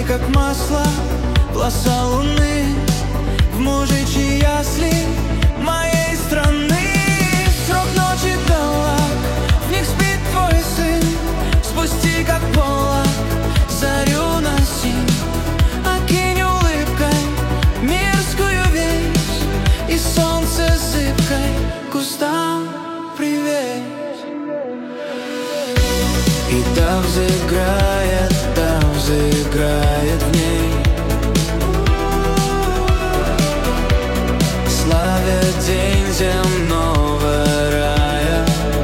как масло, глаза луны в мужичьи ясли моей страны. Срок ночи долг, в них спит твой сын. Спусти, как полог, зарю на синь. Окинь улыбкой мирскую вещь, и солнце зыбкой кустам привет. И да взыграет в ней, славя день земного рая.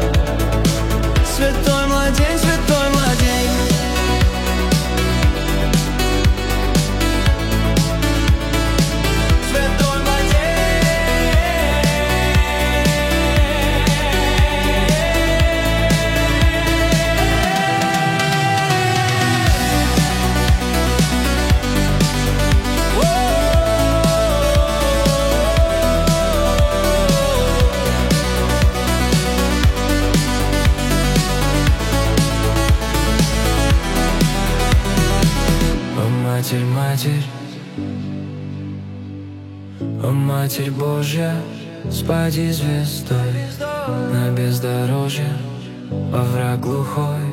Святой младень, святой младень. Святой Матерь, Матерь, о Матерь Божья, спади звездой на бездорожье, овраг глухой.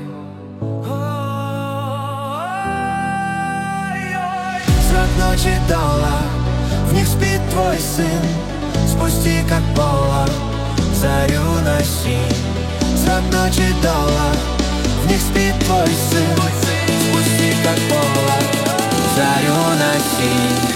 Срок ночи долг, в них спит твой сын. Спусти, как полог, зарю на синь. Срок ночи долг, в них спит твой сын. Спусти, как полог, зарю на синь.